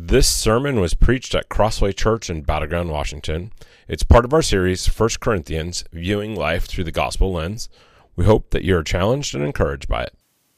This sermon was preached at Crossway Church in Battleground, Washington. It's part of our series, 1 Corinthians, Viewing Life Through the Gospel Lens. We hope that you are challenged and encouraged by it.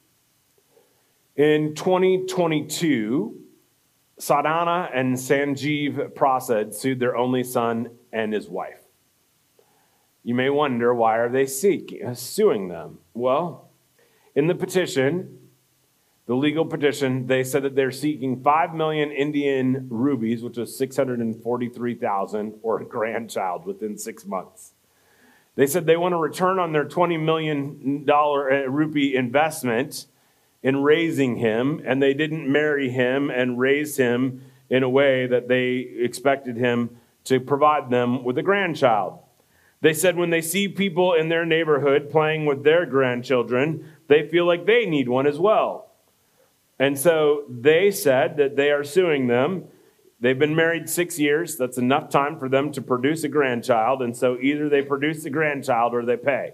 In 2022, Sadhana and Sanjeev Prasad sued their only son and his wife. You may wonder, why are they suing them? Well, in the petition, the legal petition, they said that they're seeking 5 million Indian rupees, which is 643,000, or a grandchild within 6 months. They said they want a return on their $20 million rupee investment in raising him, and they didn't marry him and raise him in a way that they expected him to provide them with a grandchild. They said when they see people in their neighborhood playing with their grandchildren, they feel like they need one as well. And so they said that they are suing them. They've been married 6 years. That's enough time for them to produce a grandchild. And so either they produce the grandchild or they pay.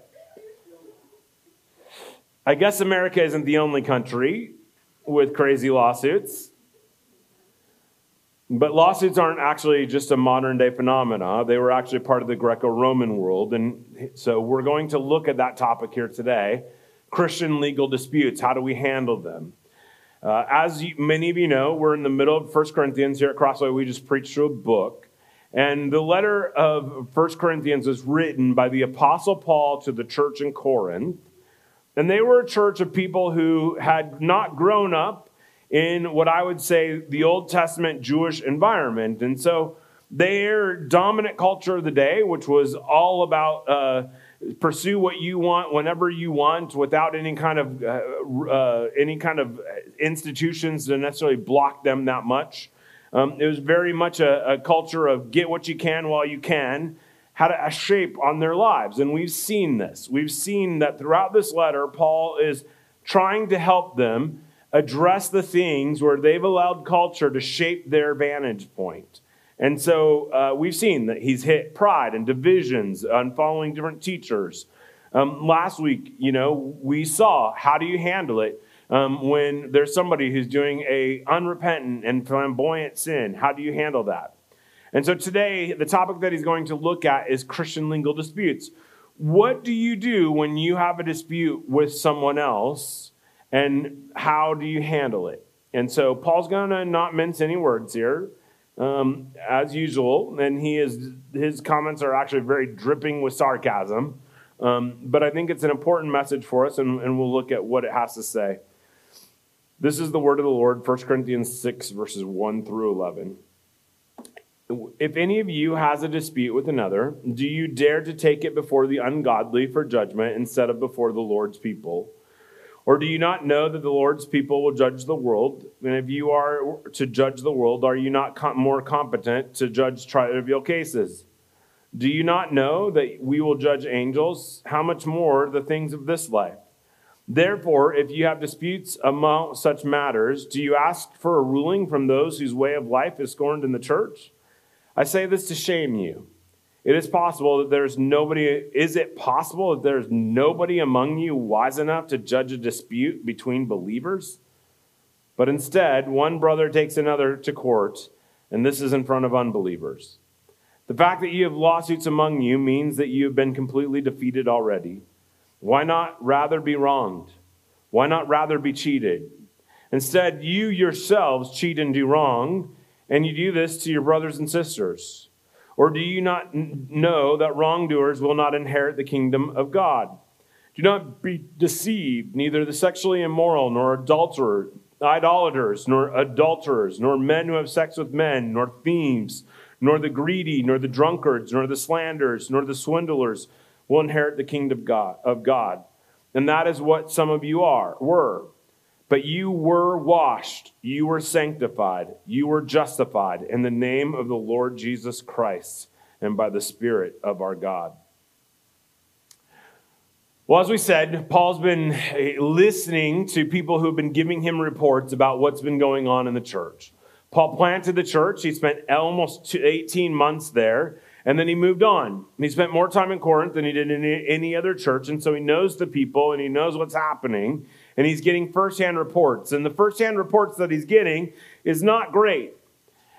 I guess America isn't the only country with crazy lawsuits. But lawsuits aren't actually just a modern day phenomena. They were actually part of the Greco-Roman world. And so we're going to look at that topic here today. Christian legal disputes. How do we handle them? Many of you know, we're in the middle of 1 Corinthians here at Crossway. We just preached through a book. And the letter of 1 Corinthians was written by the Apostle Paul to the church in Corinth. And they were a church of people who had not grown up in what I would say the Old Testament Jewish environment. And so their dominant culture of the day, which was all about pursue what you want whenever you want without any kind of institutions to necessarily block them that much. It was very much a culture of get what you can while you can, had a shape on their lives. And we've seen this. We've seen that throughout this letter, Paul is trying to help them address the things where they've allowed culture to shape their vantage point. And so we've seen that he's hit pride and divisions on following different teachers. Last week, we saw how do you handle it when there's somebody who's doing a unrepentant and flamboyant sin. How do you handle that? And so today, the topic that he's going to look at is Christian legal disputes. What do you do when you have a dispute with someone else, and how do you handle it? And so Paul's going to not mince any words here. As usual, and his comments are actually very dripping with sarcasm. But I think it's an important message for us, and we'll look at what it has to say. This is the word of the Lord, 1 Corinthians 6, verses 1 through 11. If any of you has a dispute with another, do you dare to take it before the ungodly for judgment instead of before the Lord's people? Or do you not know that the Lord's people will judge the world? And if you are to judge the world, are you not more competent to judge trivial cases? Do you not know that we will judge angels? How much more the things of this life? Therefore, if you have disputes among such matters, do you ask for a ruling from those whose way of life is scorned in the church? I say this to shame you. Is it possible that there's nobody among you wise enough to judge a dispute between believers? But instead, one brother takes another to court, and this is in front of unbelievers. The fact that you have lawsuits among you means that you have been completely defeated already. Why not rather be wronged? Why not rather be cheated? Instead, you yourselves cheat and do wrong, and you do this to your brothers and sisters. Or do you not know that wrongdoers will not inherit the kingdom of God? Do not be deceived, neither the sexually immoral, nor idolaters, nor adulterers, nor men who have sex with men, nor thieves, nor the greedy, nor the drunkards, nor the slanderers, nor the swindlers will inherit the kingdom of God. And that is what some of you were. But you were washed, you were sanctified, you were justified in the name of the Lord Jesus Christ and by the Spirit of our God. Well, as we said, Paul's been listening to people who've been giving him reports about what's been going on in the church. Paul planted the church. He spent almost 18 months there, and then he moved on. He spent more time in Corinth than he did in any other church, and so he knows the people, and he knows what's happening. And he's getting firsthand reports. And the firsthand reports that he's getting is not great.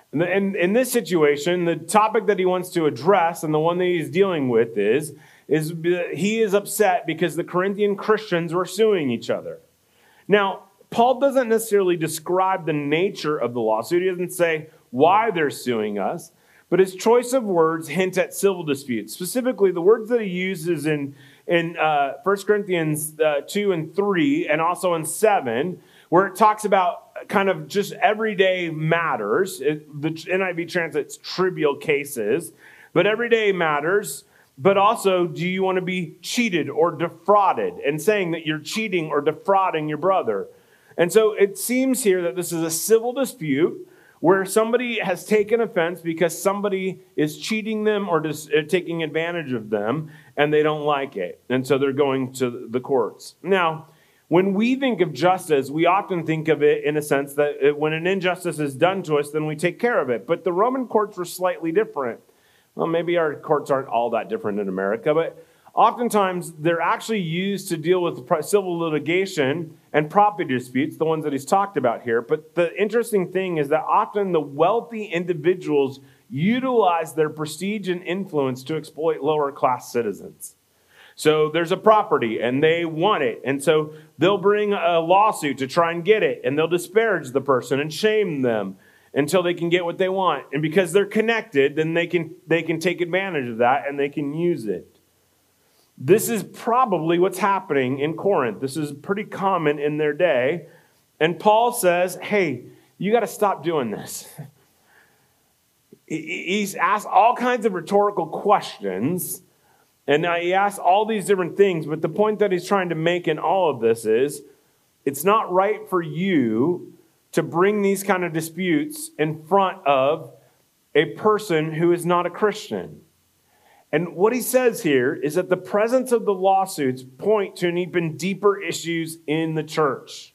And in this situation, the topic that he wants to address and the one that he's dealing with is he is upset because the Corinthian Christians were suing each other. Now, Paul doesn't necessarily describe the nature of the lawsuit. He doesn't say why they're suing us, but his choice of words hint at civil disputes. Specifically, the words that he uses in 1 Corinthians 2 and 3 and also in 7, where it talks about kind of just everyday matters. The NIV translates trivial cases, but everyday matters. But also, do you want to be cheated or defrauded? And saying that you're cheating or defrauding your brother. And so it seems here that this is a civil dispute where somebody has taken offense because somebody is cheating them or just taking advantage of them, and they don't like it. And so they're going to the courts. Now, when we think of justice, we often think of it in a sense that when an injustice is done to us, then we take care of it. But the Roman courts were slightly different. Well, maybe our courts aren't all that different in America, but oftentimes they're actually used to deal with civil litigation and property disputes, the ones that he's talked about here. But the interesting thing is that often the wealthy individuals utilize their prestige and influence to exploit lower class citizens. So there's a property and they want it. And so they'll bring a lawsuit to try and get it. And they'll disparage the person and shame them until they can get what they want. And because they're connected, then they can take advantage of that and they can use it. This is probably what's happening in Corinth. This is pretty common in their day. And Paul says, hey, you got to stop doing this. He's asked all kinds of rhetorical questions. And now he asks all these different things, but the point that he's trying to make in all of this is, it's not right for you to bring these kind of disputes in front of a person who is not a Christian. And what he says here is that the presence of the lawsuits point to an even deeper issues in the church.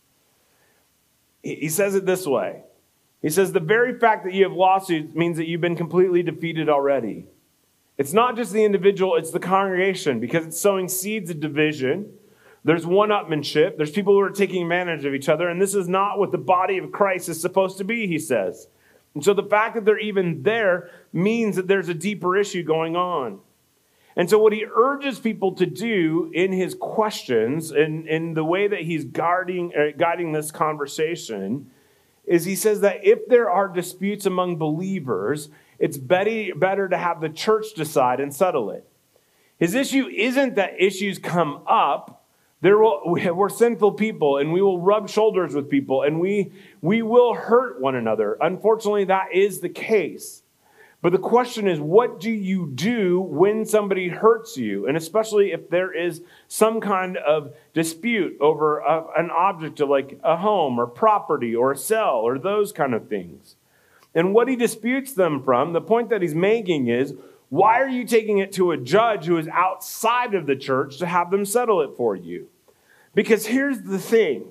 He says it this way. He says, the very fact that you have lawsuits means that you've been completely defeated already. It's not just the individual, it's the congregation, because it's sowing seeds of division. There's one-upmanship. There's people who are taking advantage of each other, and this is not what the body of Christ is supposed to be, he says. And so the fact that they're even there means that there's a deeper issue going on. And so what he urges people to do in his questions and in the way that he's guiding this conversation is he says that if there are disputes among believers, it's better to have the church decide and settle it. His issue isn't that issues come up. We're sinful people, and we will rub shoulders with people, and we will hurt one another. Unfortunately, that is the case. But the question is, what do you do when somebody hurts you? And especially if there is some kind of dispute over an object of like a home or property or a cell or those kind of things. And what he disputes them from, the point that he's making is, why are you taking it to a judge who is outside of the church to have them settle it for you? Because here's the thing.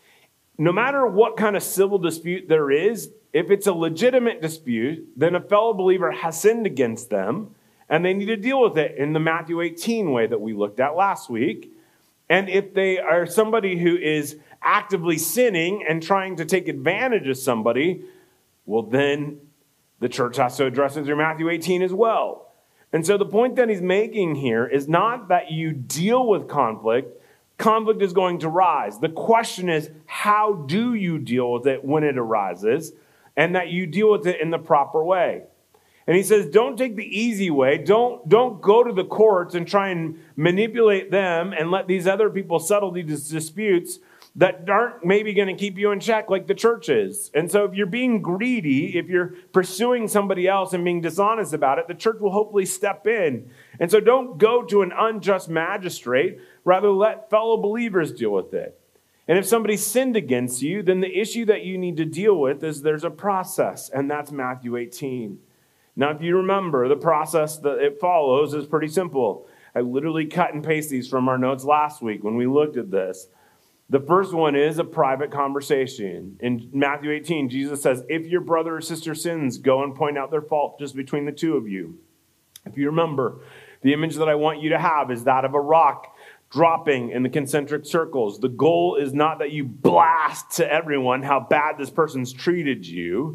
No matter what kind of civil dispute there is, if it's a legitimate dispute, then a fellow believer has sinned against them, and they need to deal with it in the Matthew 18 way that we looked at last week. And if they are somebody who is actively sinning and trying to take advantage of somebody, well, then the church has to address it through Matthew 18 as well. And so the point that he's making here is not that you deal with conflict. Conflict is going to rise. The question is, how do you deal with it when it arises? And that you deal with it in the proper way. And he says, don't take the easy way. Don't go to the courts and try and manipulate them and let these other people settle these disputes that aren't maybe going to keep you in check like the church is. And so if you're being greedy, if you're pursuing somebody else and being dishonest about it, the church will hopefully step in. And so don't go to an unjust magistrate. Rather, let fellow believers deal with it. And if somebody sinned against you, then the issue that you need to deal with is there's a process, and that's Matthew 18. Now, if you remember, the process that it follows is pretty simple. I literally cut and paste these from our notes last week when we looked at this. The first one is a private conversation. In Matthew 18, Jesus says, if your brother or sister sins, go and point out their fault just between the two of you. If you remember, the image that I want you to have is that of a rock dropping in the concentric circles. The goal is not that you blast to everyone how bad this person's treated you,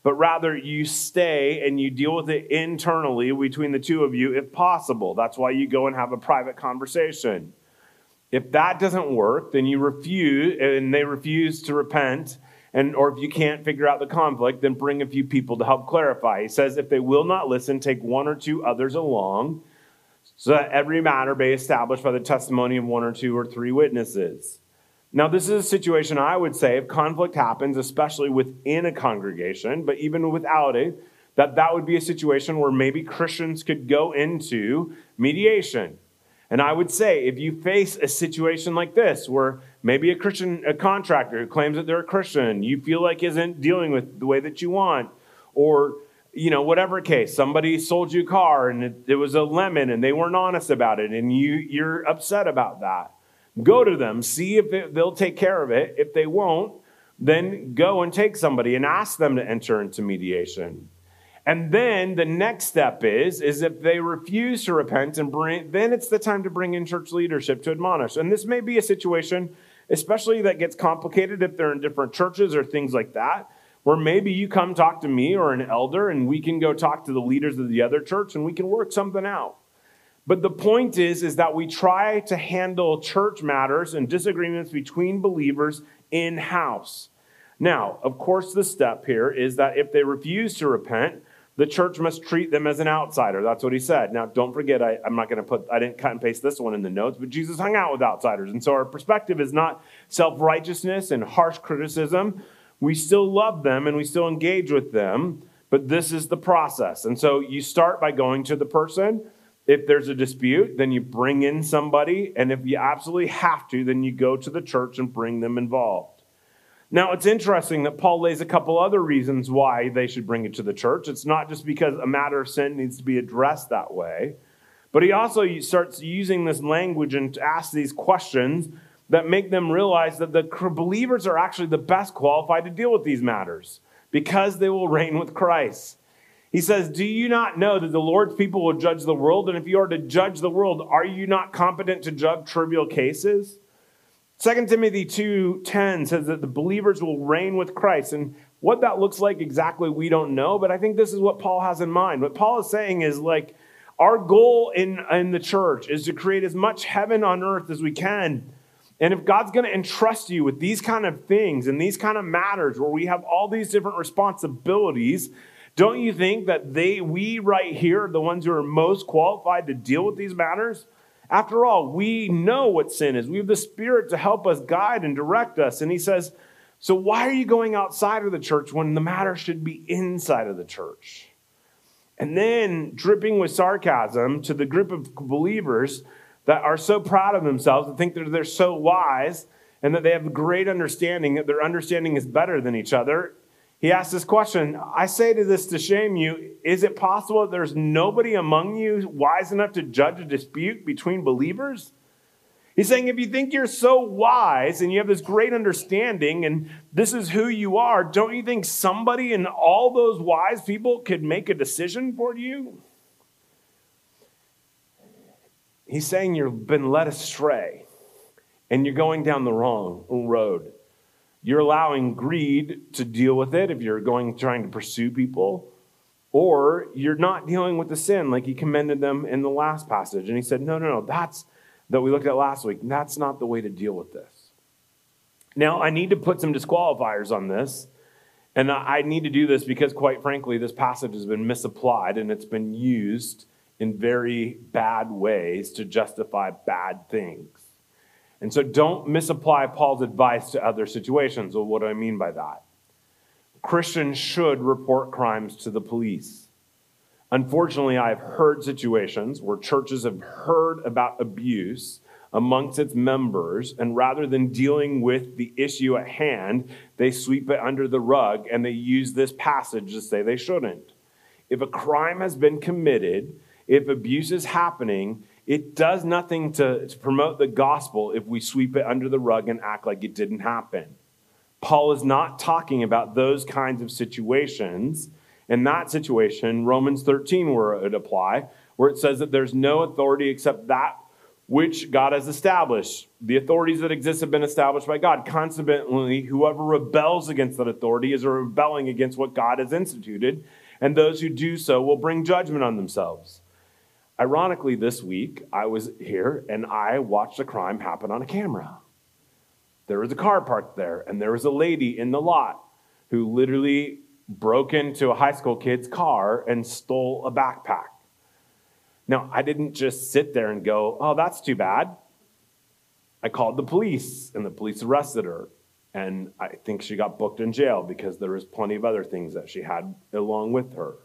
but rather you stay and you deal with it internally between the two of you if possible. That's why you go and have a private conversation. If that doesn't work, then you refuse, and they refuse to repent, or if you can't figure out the conflict, then bring a few people to help clarify. He says, if they will not listen, take one or two others along, so that every matter be established by the testimony of one or two or three witnesses. Now, this is a situation, I would say, if conflict happens, especially within a congregation, but even without it, that would be a situation where maybe Christians could go into mediation. And I would say, if you face a situation like this, where maybe a contractor who claims that they're a Christian, you feel like isn't dealing with the way that you want, or, whatever case, somebody sold you a car and it was a lemon and they weren't honest about it, and you're upset about that. Go to them, see if they'll take care of it. If they won't, then go and take somebody and ask them to enter into mediation. And then the next step is if they refuse to repent then it's the time to bring in church leadership to admonish. And this may be a situation, especially that gets complicated if they're in different churches or things like that, where maybe you come talk to me or an elder and we can go talk to the leaders of the other church and we can work something out. But the point is that we try to handle church matters and disagreements between believers in-house. Now, of course, the step here is that if they refuse to repent, the church must treat them as an outsider. That's what he said. Now, don't forget, I didn't cut and paste this one in the notes, but Jesus hung out with outsiders. And so our perspective is not self-righteousness and harsh criticism. We still love them and we still engage with them, but this is the process. And so you start by going to the person. If there's a dispute, then you bring in somebody. And if you absolutely have to, then you go to the church and bring them involved. Now, it's interesting that Paul lays a couple other reasons why they should bring it to the church. It's not just because a matter of sin needs to be addressed that way, but he also starts using this language and asks these questions that make them realize that the believers are actually the best qualified to deal with these matters because they will reign with Christ. He says, do you not know that the Lord's people will judge the world? And if you are to judge the world, are you not competent to judge trivial cases? 2 Timothy 2:10 says that the believers will reign with Christ. And what that looks like exactly, we don't know. But I think this is what Paul has in mind. What Paul is saying is our goal in the church is to create as much heaven on earth as we can. And if God's going to entrust you with these kind of things and these kind of matters where we have all these different responsibilities, don't you think that we right here are the ones who are most qualified to deal with these matters? After all, we know what sin is. We have the Spirit to help us guide and direct us. And he says, so why are you going outside of the church when the matter should be inside of the church? And then dripping with sarcasm to the group of believers that are so proud of themselves and think that they're so wise and that they have a great understanding, that their understanding is better than each other. He asks this question, I say to this to shame you, is it possible that there's nobody among you wise enough to judge a dispute between believers? He's saying if you think you're so wise and you have this great understanding and this is who you are, don't you think somebody in all those wise people could make a decision for you? He's saying you've been led astray and you're going down the wrong road. You're allowing greed to deal with it if you're trying to pursue people, or you're not dealing with the sin like he commended them in the last passage. And he said, no, that's that we looked at last week. That's not the way to deal with this. Now, I need to put some disqualifiers on this, and I need to do this because, quite frankly, this passage has been misapplied and it's been used in very bad ways to justify bad things. And so don't misapply Paul's advice to other situations. Well, what do I mean by that? Christians should report crimes to the police. Unfortunately, I've heard situations where churches have heard about abuse amongst its members, and rather than dealing with the issue at hand, they sweep it under the rug and they use this passage to say they shouldn't. If a crime has been committed, if abuse is happening, it does nothing to promote the gospel if we sweep it under the rug and act like it didn't happen. Paul is not talking about those kinds of situations. In that situation, Romans 13 where it would apply, where it says that there's no authority except that which God has established. The authorities that exist have been established by God. Consequently, whoever rebels against that authority is rebelling against what God has instituted, and those who do so will bring judgment on themselves. Ironically, this week, I was here and I watched a crime happen on a camera. There was a car parked there, and there was a lady in the lot who literally broke into a high school kid's car and stole a backpack. Now, I didn't just sit there and go, oh, that's too bad. I called the police, and the police arrested her. And I think she got booked in jail because there was plenty of other things that she had along with her.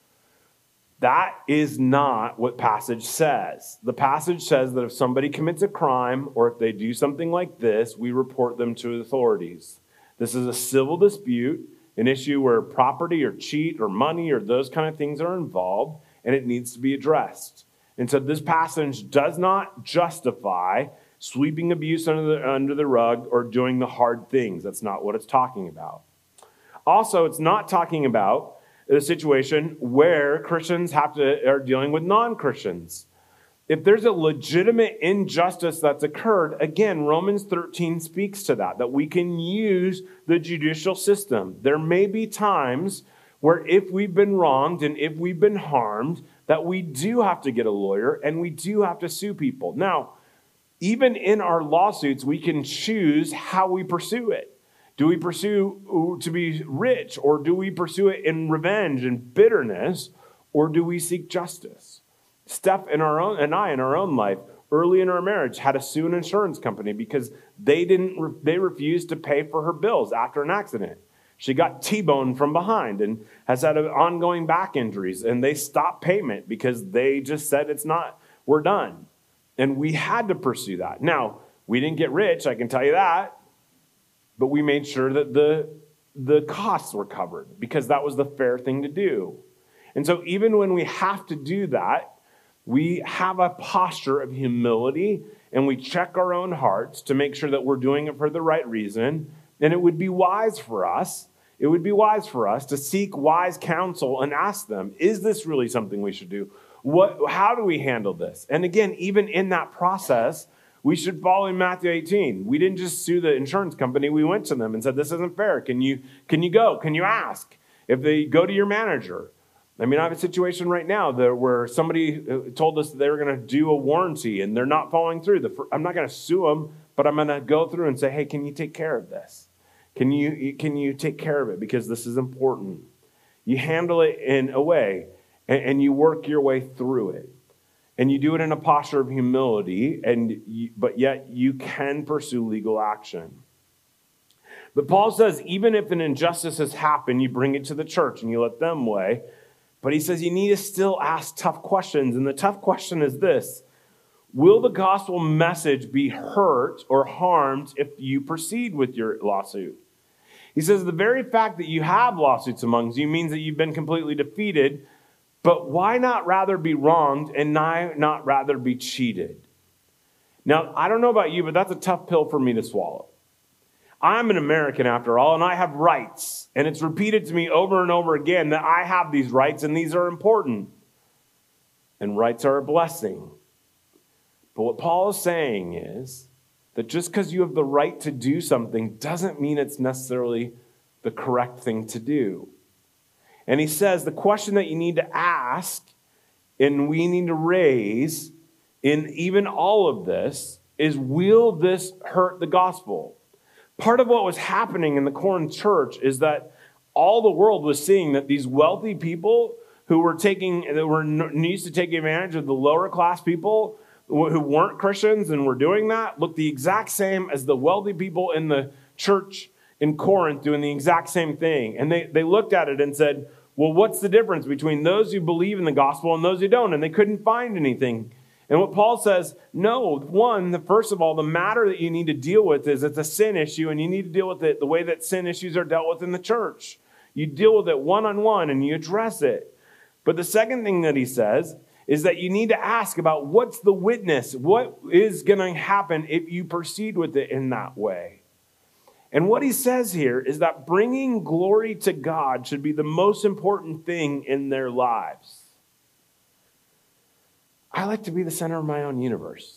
That is not what passage says. The passage says that if somebody commits a crime or if they do something like this, we report them to the authorities. This is a civil dispute, an issue where property or cheat or money or those kind of things are involved, and it needs to be addressed. And so this passage does not justify sweeping abuse under the rug or doing the hard things. That's not what it's talking about. Also, it's not talking about a situation where Christians are dealing with non-Christians. If there's a legitimate injustice that's occurred, again, Romans 13 speaks to that we can use the judicial system. There may be times where if we've been wronged and if we've been harmed, that we do have to get a lawyer and we do have to sue people. Now, even in our lawsuits, we can choose how we pursue it. Do we pursue to be rich, or do we pursue it in revenge and bitterness, or do we seek justice? Steph and I in our own life, early in our marriage, had to sue an insurance company because they refused to pay for her bills after an accident. She got T-boned from behind and has had ongoing back injuries, and they stopped payment because they just said we're done. And we had to pursue that. Now, we didn't get rich, I can tell you that, but we made sure that the costs were covered because that was the fair thing to do. And so even when we have to do that, we have a posture of humility and we check our own hearts to make sure that we're doing it for the right reason. And it would be wise for us to seek wise counsel and ask them, is this really something we should do? How do we handle this? And again, even in that process, we should follow in Matthew 18. We didn't just sue the insurance company. We went to them and said, this isn't fair. Can you go? Can you ask? If they go to your manager. I mean, I have a situation right now where somebody told us that they were going to do a warranty and they're not following through. I'm not going to sue them, but I'm going to go through and say, hey, can you take care of this? Can you take care of it? Because this is important. You handle it in a way and you work your way through it. And you do it in a posture of humility, but yet you can pursue legal action. But Paul says, even if an injustice has happened, you bring it to the church and you let them weigh. But he says you need to still ask tough questions. And the tough question is this: will the gospel message be hurt or harmed if you proceed with your lawsuit? He says the very fact that you have lawsuits amongst you means that you've been completely defeated. But why not rather be wronged and not rather be cheated? Now, I don't know about you, but that's a tough pill for me to swallow. I'm an American after all, and I have rights. And it's repeated to me over and over again that I have these rights and these are important. And rights are a blessing. But what Paul is saying is that just because you have the right to do something doesn't mean it's necessarily the correct thing to do. And he says the question that you need to ask and we need to raise in even all of this is, will this hurt the gospel? Part of what was happening in the Corinth church is that all the world was seeing that these wealthy people who were used to take advantage of the lower class people who weren't Christians and were doing that looked the exact same as the wealthy people in the church in Corinth doing the exact same thing. And they looked at it and said, well, what's the difference between those who believe in the gospel and those who don't? And they couldn't find anything. And what Paul says, no, first of all, the matter that you need to deal with is it's a sin issue, and you need to deal with it the way that sin issues are dealt with in the church. You deal with it one-on-one and you address it. But the second thing that he says is that you need to ask about what's the witness? What is going to happen if you proceed with it in that way? And what he says here is that bringing glory to God should be the most important thing in their lives. I like to be the center of my own universe.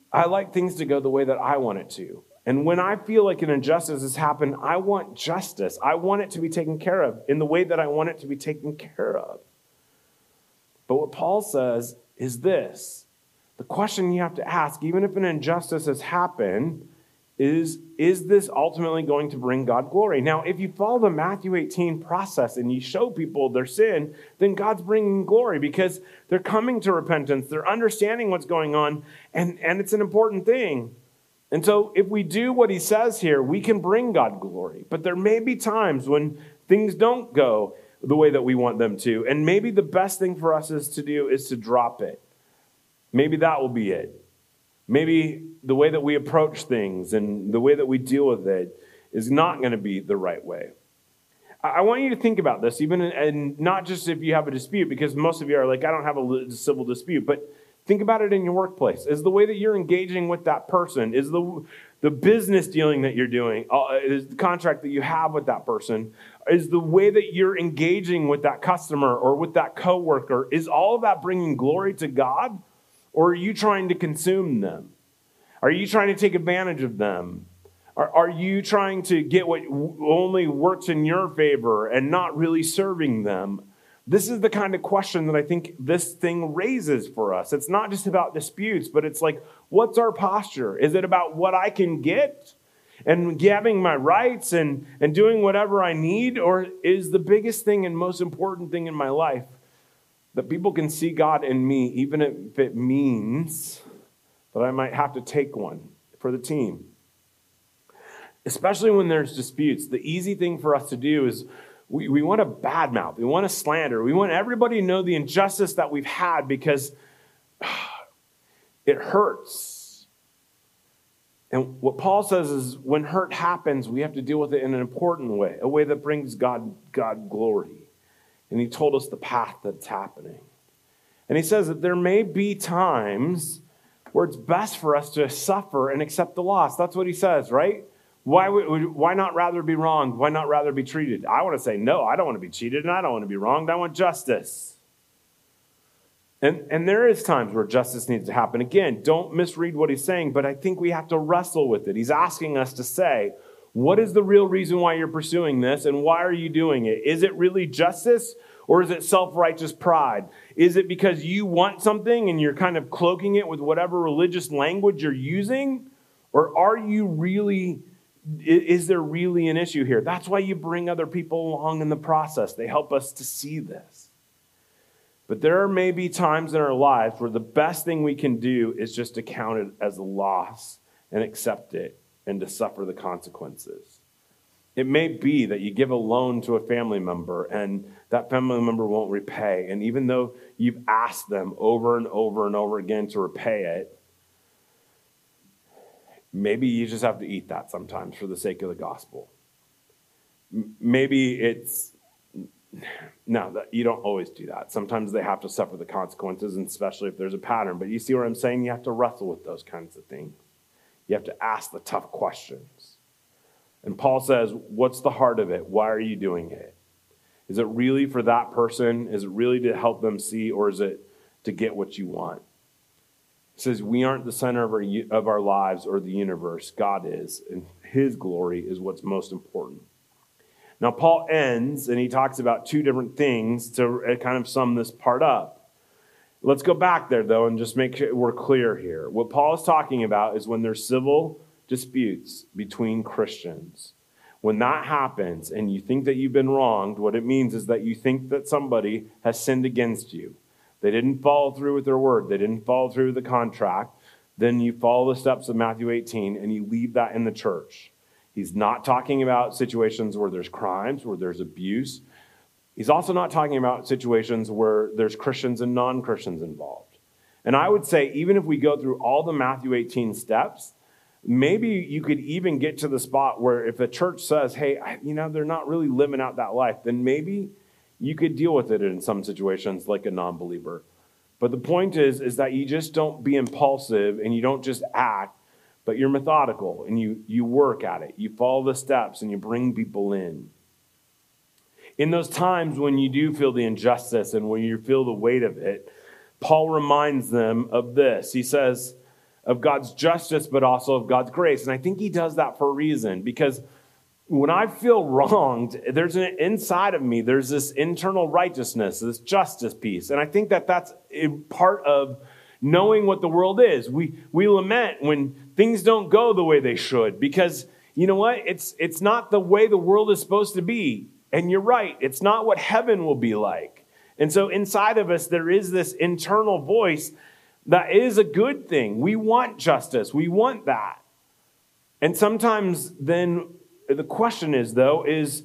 I like things to go the way that I want it to. And when I feel like an injustice has happened, I want justice. I want it to be taken care of in the way that I want it to be taken care of. But what Paul says is this. The question you have to ask, even if an injustice has happened, is this ultimately going to bring God glory? Now, if you follow the Matthew 18 process and you show people their sin, then God's bringing glory because they're coming to repentance. They're understanding what's going on, and it's an important thing. And so if we do what he says here, we can bring God glory. But there may be times when things don't go the way that we want them to. And maybe the best thing for us is to drop it. Maybe that will be it. Maybe the way that we approach things and the way that we deal with it is not going to be the right way. I want you to think about this, even and not just if you have a dispute, because most of you are like, I don't have a civil dispute, but think about it in your workplace. Is the way that you're engaging with that person, is the business dealing that you're doing, is the contract that you have with that person, is the way that you're engaging with that customer or with that coworker, is all of that bringing glory to God? Or are you trying to consume them? Are you trying to take advantage of them? Are you trying to get what only works in your favor and not really serving them? This is the kind of question that I think this thing raises for us. It's not just about disputes, but it's like, what's our posture? Is it about what I can get and having my rights and doing whatever I need? Or is the biggest thing and most important thing in my life that people can see God in me, even if it means that I might have to take one for the team? Especially when there's disputes, the easy thing for us to do is we want to badmouth, we want to slander, we want everybody to know the injustice that we've had because it hurts. And what Paul says is when hurt happens, we have to deal with it in an important way, a way that brings God glory. And he told us the path that's happening. And he says that there may be times where it's best for us to suffer and accept the loss. That's what he says, right? Why not rather be wronged? Why not rather be treated? I want to say, no, I don't want to be cheated and I don't want to be wronged. I want justice. And there is times where justice needs to happen. Again, don't misread what he's saying, but I think we have to wrestle with it. He's asking us to say, what is the real reason why you're pursuing this, and why are you doing it? Is it really justice, or is it self-righteous pride? Is it because you want something and you're kind of cloaking it with whatever religious language you're using? Or are you really, is there really an issue here? That's why you bring other people along in the process. They help us to see this. But there may be times in our lives where the best thing we can do is just to count it as a loss and accept it, and to suffer the consequences. It may be that you give a loan to a family member and that family member won't repay. And even though you've asked them over and over and over again to repay it, maybe you just have to eat that sometimes for the sake of the gospel. Maybe it's, no, you don't always do that. Sometimes they have to suffer the consequences, and especially if there's a pattern. But you see what I'm saying? You have to wrestle with those kinds of things. You have to ask the tough questions. And Paul says, what's the heart of it? Why are you doing it? Is it really for that person? Is it really to help them see, or is it to get what you want? He says, we aren't the center of our lives or the universe. God is, and his glory is what's most important. Now, Paul ends, and he talks about two different things to kind of sum this part up. Let's go back there, though, and just make sure we're clear here. What Paul is talking about is when there's civil disputes between Christians. When that happens and you think that you've been wronged, what it means is that you think that somebody has sinned against you. They didn't follow through with their word. They didn't follow through with the contract. Then you follow the steps of Matthew 18 and you leave that in the church. He's not talking about situations where there's crimes, where there's abuse. He's also not talking about situations where there's Christians and non-Christians involved. And I would say, even if we go through all the Matthew 18 steps, maybe you could even get to the spot where if a church says, hey, they're not really living out that life, then maybe you could deal with it in some situations like a non-believer. But the point is that you just don't be impulsive and you don't just act, but you're methodical and you work at it. You follow the steps and you bring people in. In those times when you do feel the injustice and when you feel the weight of it, Paul reminds them of this. He says, of God's justice, but also of God's grace. And I think he does that for a reason, because when I feel wronged, there's inside of me, there's this internal righteousness, this justice piece. And I think that that's part of knowing what the world is. We lament when things don't go the way they should, because you know what? It's not the way the world is supposed to be. And you're right. It's not what heaven will be like. And so inside of us, there is this internal voice that is a good thing. We want justice. We want that. And sometimes then the question is, though,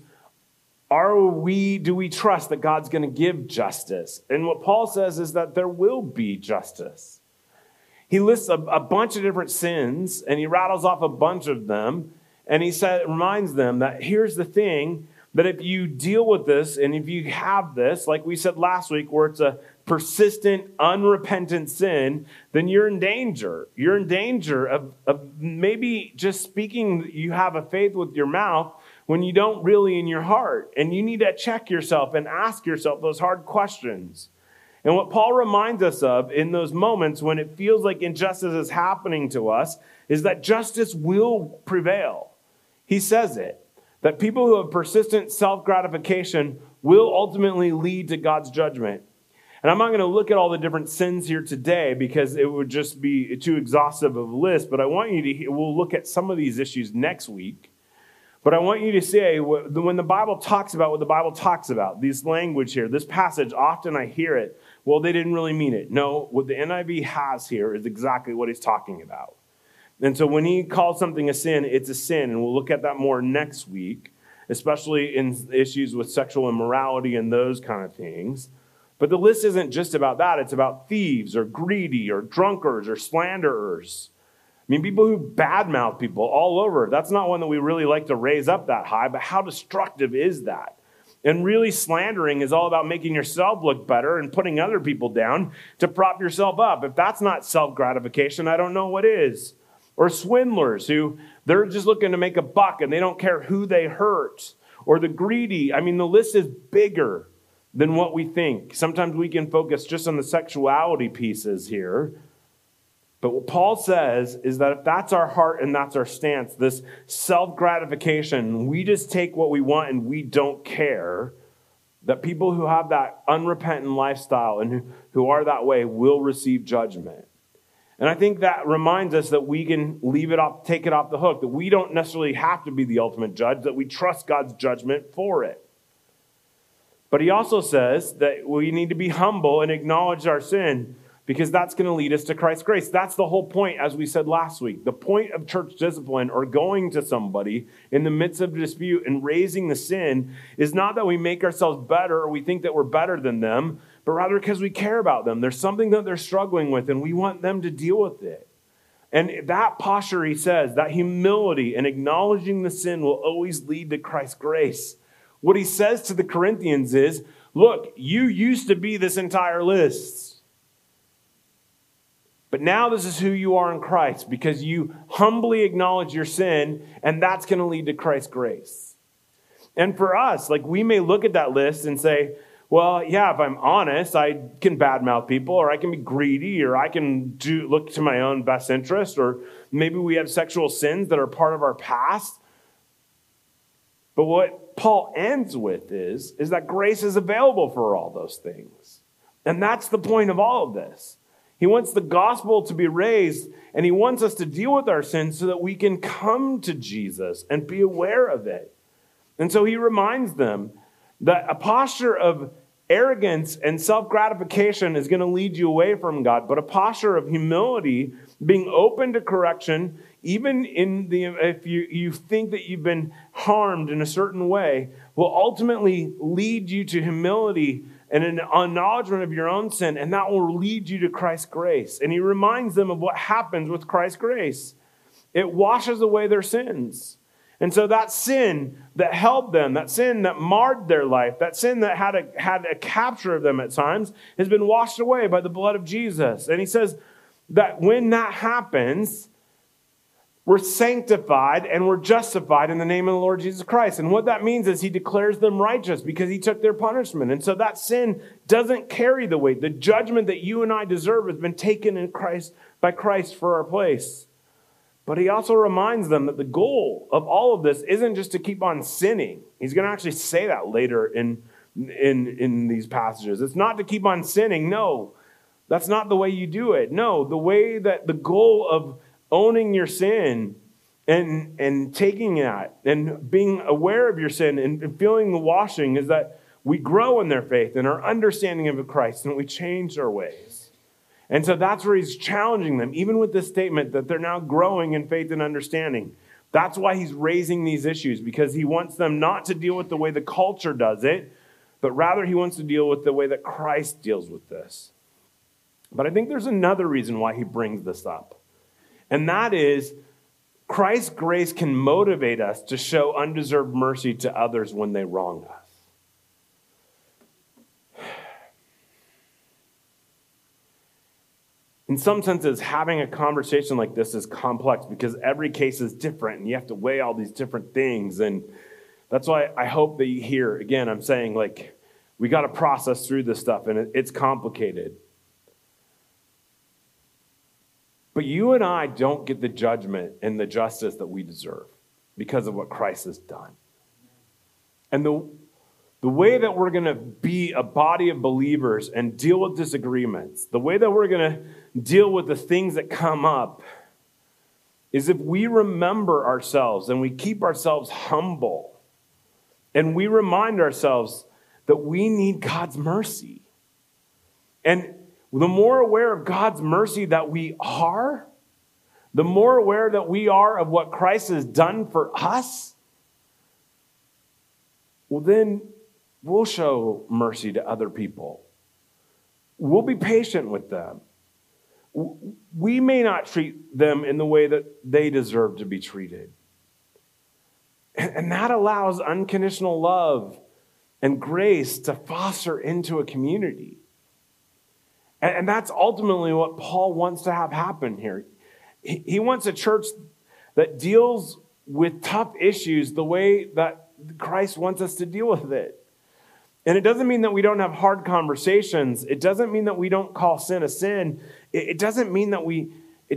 do we trust that God's going to give justice? And what Paul says is that there will be justice. He lists a bunch of different sins, and he rattles off a bunch of them, and he reminds them that here's the thing, that if you deal with this, and if you have this, like we said last week, where it's a persistent, unrepentant sin, then you're in danger. You're in danger of maybe just speaking, you have a faith with your mouth when you don't really in your heart. And you need to check yourself and ask yourself those hard questions. And what Paul reminds us of in those moments when it feels like injustice is happening to us is that justice will prevail. He says it, that people who have persistent self-gratification will ultimately lead to God's judgment. And I'm not going to look at all the different sins here today because it would just be too exhaustive of a list, but I want you to, we'll look at some of these issues next week. But I want you to say, when the Bible talks about what the Bible talks about, this language here, this passage, often I hear it, well, they didn't really mean it. No, what the NIV has here is exactly what he's talking about. And so when he calls something a sin, it's a sin. And we'll look at that more next week, especially in issues with sexual immorality and those kind of things. But the list isn't just about that. It's about thieves or greedy or drunkards or slanderers. I mean, people who badmouth people all over. That's not one that we really like to raise up that high, but how destructive is that? And really slandering is all about making yourself look better and putting other people down to prop yourself up. If that's not self-gratification, I don't know what is. Or swindlers who they're just looking to make a buck and they don't care who they hurt. Or the greedy. I mean, the list is bigger than what we think. Sometimes we can focus just on the sexuality pieces here. But what Paul says is that if that's our heart and that's our stance, this self-gratification, we just take what we want and we don't care, that people who have that unrepentant lifestyle and who are that way will receive judgment. And I think that reminds us that we can leave it off, take it off the hook, that we don't necessarily have to be the ultimate judge, that we trust God's judgment for it. But he also says that we need to be humble and acknowledge our sin, because that's going to lead us to Christ's grace. That's the whole point, as we said last week. The point of church discipline or going to somebody in the midst of a dispute and raising the sin is not that we make ourselves better or we think that we're better than them, but rather because we care about them. There's something that they're struggling with and we want them to deal with it. And that posture, he says, that humility and acknowledging the sin will always lead to Christ's grace. What he says to the Corinthians is, look, you used to be this entire list. But now this is who you are in Christ because you humbly acknowledge your sin, and that's going to lead to Christ's grace. And for us, like we may look at that list and say, well, yeah, if I'm honest, I can badmouth people, or I can be greedy, or I can look to my own best interest, or maybe we have sexual sins that are part of our past. But what Paul ends with is that grace is available for all those things. And that's the point of all of this. He wants the gospel to be raised, and he wants us to deal with our sins so that we can come to Jesus and be aware of it. And so he reminds them that a posture of arrogance and self-gratification is going to lead you away from God, but a posture of humility, being open to correction, even if you think that you've been harmed in a certain way, will ultimately lead you to humility and an acknowledgement of your own sin, and that will lead you to Christ's grace. And he reminds them of what happens with Christ's grace. It washes away their sins. And so that sin that held them, that sin that marred their life, that sin that had a capture of them at times, has been washed away by the blood of Jesus. And he says that when that happens, We're sanctified and we're justified in the name of the Lord Jesus Christ. And what that means is he declares them righteous because he took their punishment. And so that sin doesn't carry the weight. The judgment that you and I deserve has been taken in Christ by Christ for our place. But he also reminds them that the goal of all of this isn't just to keep on sinning. He's going to actually say that later in these passages. It's not to keep on sinning. No, that's not the way you do it. No, the goal of owning your sin and taking that and being aware of your sin and feeling the washing is that we grow in their faith and our understanding of Christ and we change our ways. And so that's where he's challenging them, even with this statement that they're now growing in faith and understanding. That's why he's raising these issues, because he wants them not to deal with the way the culture does it, but rather he wants to deal with the way that Christ deals with this. But I think there's another reason why he brings this up. And that is, Christ's grace can motivate us to show undeserved mercy to others when they wrong us. In some senses, having a conversation like this is complex because every case is different and you have to weigh all these different things. And that's why I hope that you hear, again, I'm saying, like, we got to process through this stuff and it's complicated. But you and I don't get the judgment and the justice that we deserve because of what Christ has done. And the way that we're going to be a body of believers and deal with disagreements, the way that we're going to deal with the things that come up, is if we remember ourselves and we keep ourselves humble and we remind ourselves that we need God's mercy. And the more aware of God's mercy that we are, the more aware that we are of what Christ has done for us, well, then we'll show mercy to other people. We'll be patient with them. We may not treat them in the way that they deserve to be treated. And that allows unconditional love and grace to foster into a community. And that's ultimately what Paul wants to have happen here. He wants a church that deals with tough issues the way that Christ wants us to deal with it. And it doesn't mean that we don't have hard conversations. It doesn't mean that we don't call sin a sin. It doesn't mean that we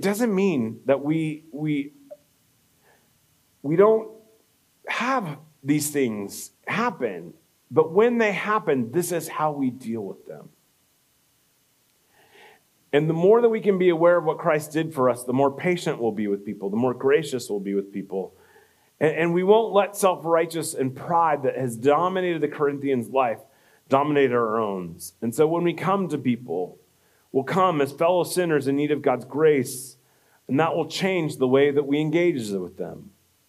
don't have these things happen. But when they happen, this is how we deal with them. And the more that we can be aware of what Christ did for us, the more patient we'll be with people, the more gracious we'll be with people. And we won't let self-righteous and pride that has dominated the Corinthians' life dominate our own. And so when we come to people, we'll come as fellow sinners in need of God's grace, and that will change the way that we engage with them.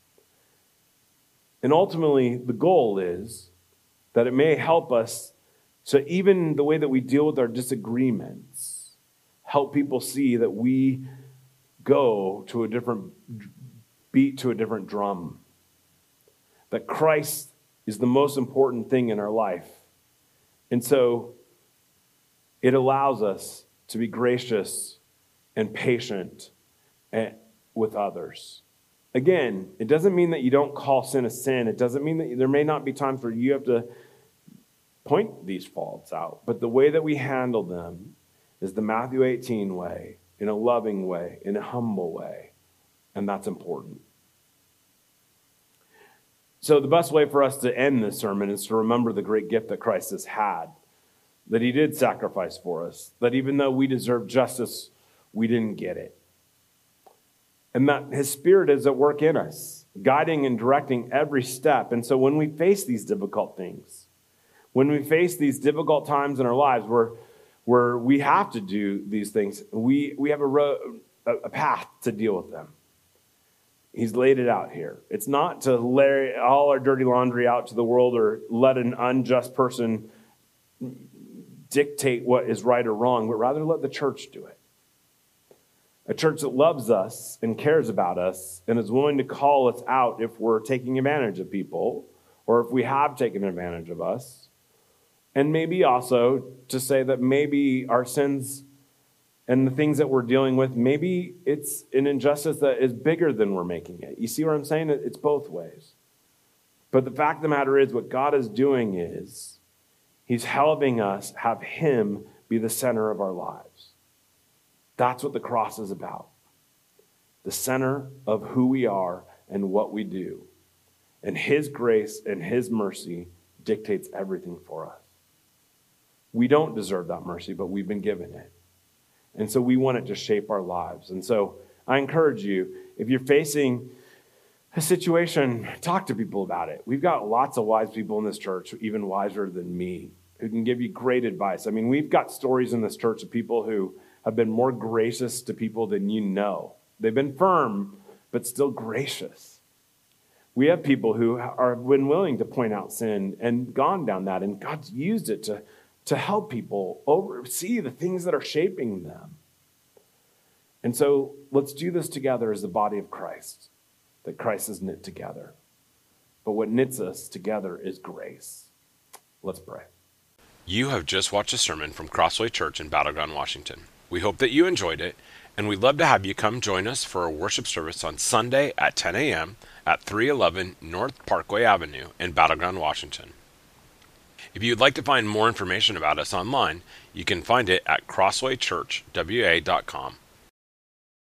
And ultimately, the goal is that it may help us to, even the way that we deal with our disagreements, help people see that we go to a different beat, to a different drum. That Christ is the most important thing in our life. And so it allows us to be gracious and patient with others. Again, it doesn't mean that you don't call sin a sin. It doesn't mean that there may not be times where you have to point these faults out. But the way that we handle them is the Matthew 18 way, in a loving way, in a humble way. And that's important. So the best way for us to end this sermon is to remember the great gift that Christ has had, that he did sacrifice for us, that even though we deserve justice, we didn't get it. And that his Spirit is at work in us, guiding and directing every step. And so when we face these difficult things, when we face these difficult times in our lives where we have to do these things, we have a path to deal with them. He's laid it out here. It's not to lay all our dirty laundry out to the world or let an unjust person dictate what is right or wrong, but rather let the church do it. A church that loves us and cares about us and is willing to call us out if we're taking advantage of people or if we have taken advantage of us. And maybe also to say that maybe our sins And the things that we're dealing with, maybe it's an injustice that is bigger than we're making it. You see what I'm saying? It's both ways. But the fact of the matter is, what God is doing is he's helping us have him be the center of our lives. That's what the cross is about. The center of who we are and what we do. And his grace and his mercy dictates everything for us. We don't deserve that mercy, but we've been given it. And so we want it to shape our lives. And so I encourage you, if you're facing a situation, talk to people about it. We've got lots of wise people in this church, even wiser than me, who can give you great advice. I mean, we've got stories in this church of people who have been more gracious to people than you know. They've been firm, but still gracious. We have people who have been willing to point out sin and gone down that, and God's used it to help people oversee the things that are shaping them. And so let's do this together as the body of Christ, that Christ is knit together. But what knits us together is grace. Let's pray. You have just watched a sermon from Crossway Church in Battleground, Washington. We hope that you enjoyed it, and we'd love to have you come join us for a worship service on Sunday at 10 a.m. at 311 North Parkway Avenue in Battleground, Washington. If you'd like to find more information about us online, you can find it at crosswaychurchwa.com.